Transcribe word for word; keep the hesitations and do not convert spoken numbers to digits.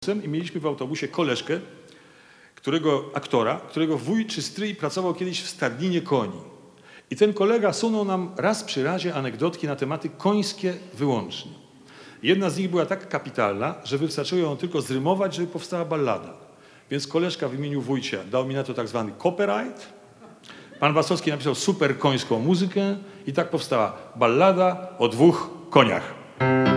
I mieliśmy w autobusie koleżkę, którego aktora, którego wuj czy stryj pracował kiedyś w stadninie koni. I ten kolega sunął nam raz przy razie anegdotki na tematy końskie wyłącznie. Jedna z nich była tak kapitalna, że wystarczyło ją tylko zrymować, żeby powstała ballada. Więc koleżka w imieniu wujcia dał mi na to tak zwany copyright. Pan Wasowski napisał super końską muzykę i tak powstała ballada o dwóch koniach.